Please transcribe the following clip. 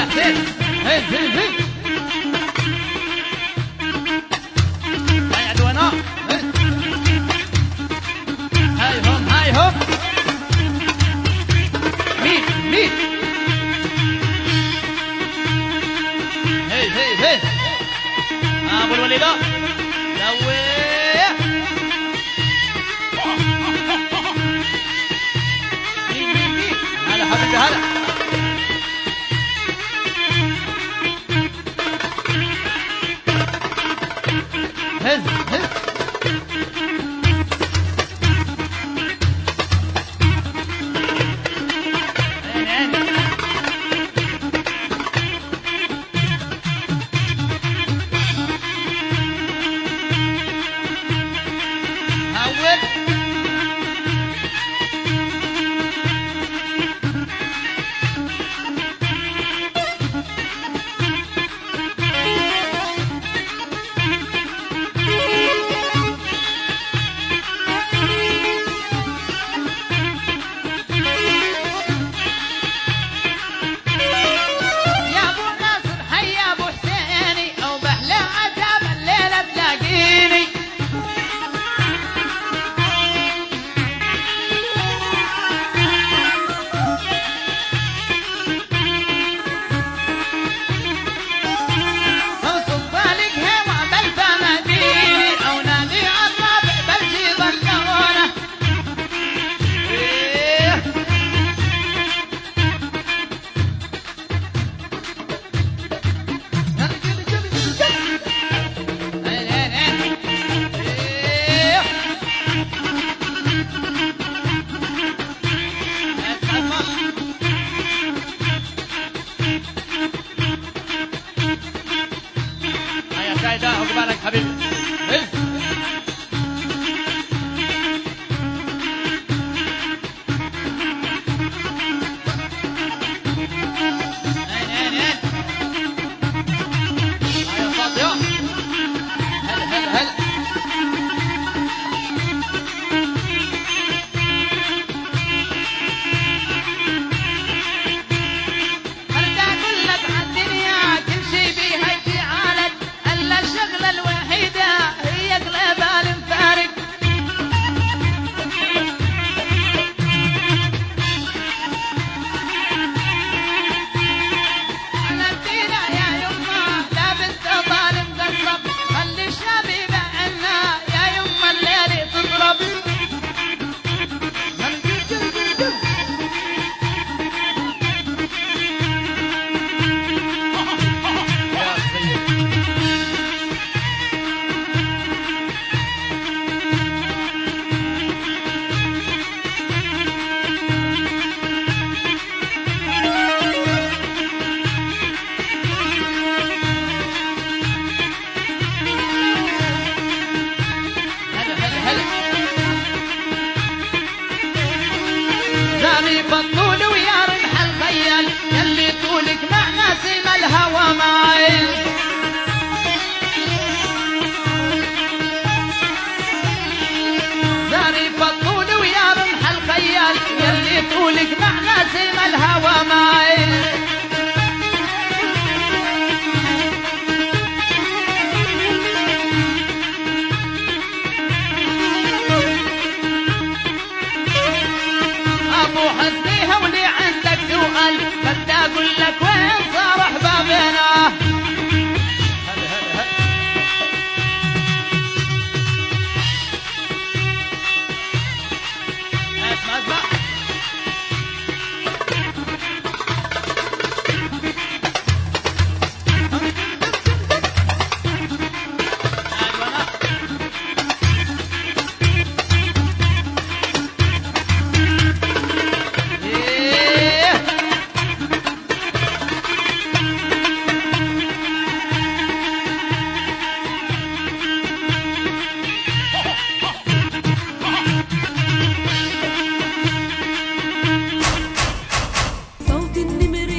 زين هي هاي عدوانا هاي هم ميت هي ابو الوليده سوي هلا حبيبي هلا هز عقبالك حبيبي بطول ويا رمح الخيال يلي طولك مع نسيم الهوى مايل زاري بطول ويا رمح الخيال يلي طولك مع نسيم الهوى مايل حسنيها ولي عندك سؤال بدي اقول لك وين صار احبابنا اسمع صوت النمر